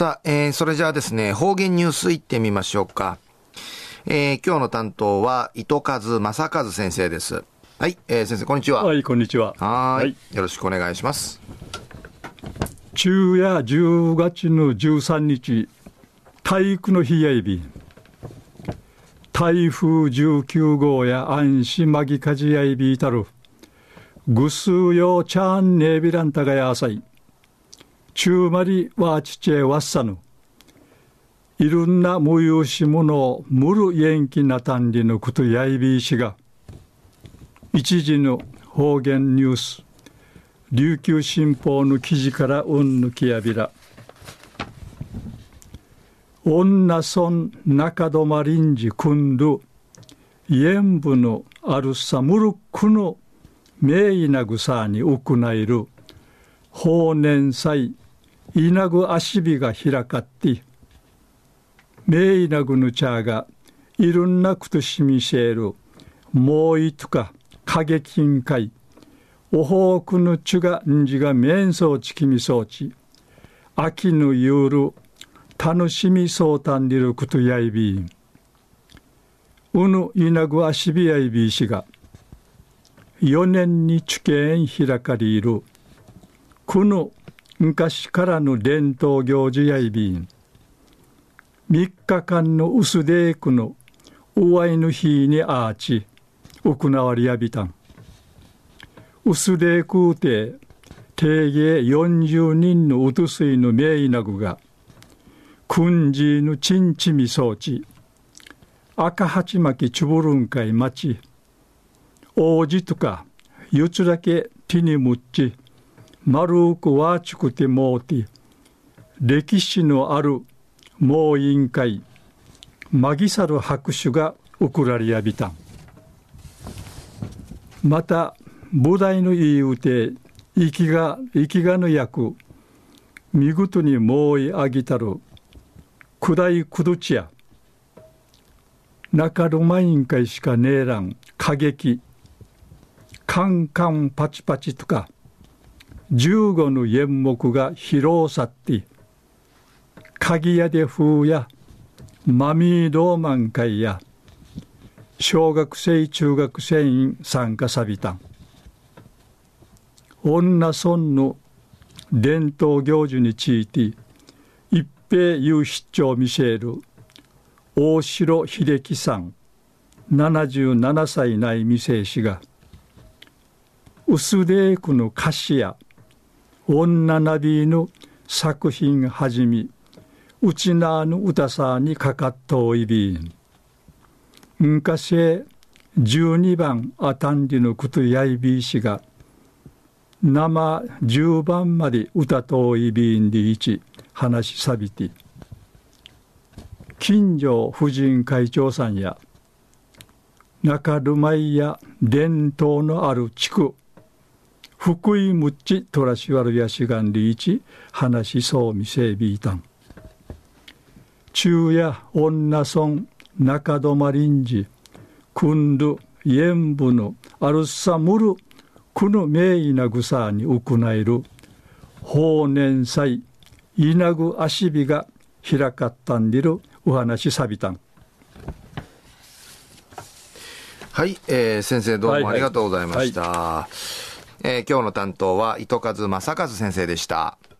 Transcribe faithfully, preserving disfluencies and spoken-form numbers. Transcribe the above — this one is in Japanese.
さあ、えー、それじゃあですね、方言ニュースいってみましょうか。えー、今日の担当は糸数正和先生です。はい、えー、先生こんにちは。 はい、こんにちは。 はい、はい、よろしくお願いします。 昼夜じゅうがつのじゅうさんにち、体育の日やいび台風じゅうきゅうごうや安市まぎかじやいびいたるぐすうよちゃんねえびらんたがやさいちゅうまりわちちえわっさぬいろんなむゆうしものむるえんきなたんりのことやいびいしが一時の方言ニュース琉球新報の記事からうんぬきやびら女村中泊臨時組んる演武のあるさむるくの名医なぐさにうくないる法年祭いなぐ足火が開かって名医なぐぬちゃがいろんなことしみせるもういとか影金会おほうくぬちゅがんじがめんそうちきみそうち秋の夜楽しみそうたんりることやいびんうぬいなぐあしびやいびいしがよねんにちけん開かりいるこの昔からの伝統行事やいびんみっかかんの薄でくのうわいの日にあーち行わりやびたん薄でくうて定芸よんじゅうにんのうとすいの名医なぐがくんじのちんちみそうち赤鉢巻きちゅぶるんかいまち王子とかゆつだけ手にむっち丸くわちくてもうて歴史のあるもう委員会まぎさる拍手が送られやびたんまた菩提の言いうて生きが生きがの役見事にもういあぎたるくだいくどちや中ロマイン会しかねえらん過激カンカンパチパチとかじゅうごの演目が披露さって鍵屋で風やマミードーマン会や小学生中学生員参加さびたん女村の伝統行事について一平有筆長見せる大城秀樹さんななじゅうななさいない未成氏が薄でくの歌詞や女ナビの作品はじみうちなの歌さにかかっといびん昔じゅうにばんあたんりのことやいびいしが生じゅうばんまで歌といびんでいち話しさびて近所婦人会長さんや中るまいや伝統のある地区福井むっちとらしわるやしがんりいち話しそうみせびいたん昼夜女村中泊臨時組んる演武のあるさむるこの名医なぐさにうくないる法年祭いなぐあしびが開かったんでるお話さびたんはい、えー、先生どうもありがとうございました、はいはいはい、えー、今日の担当は糸数正和先生でした。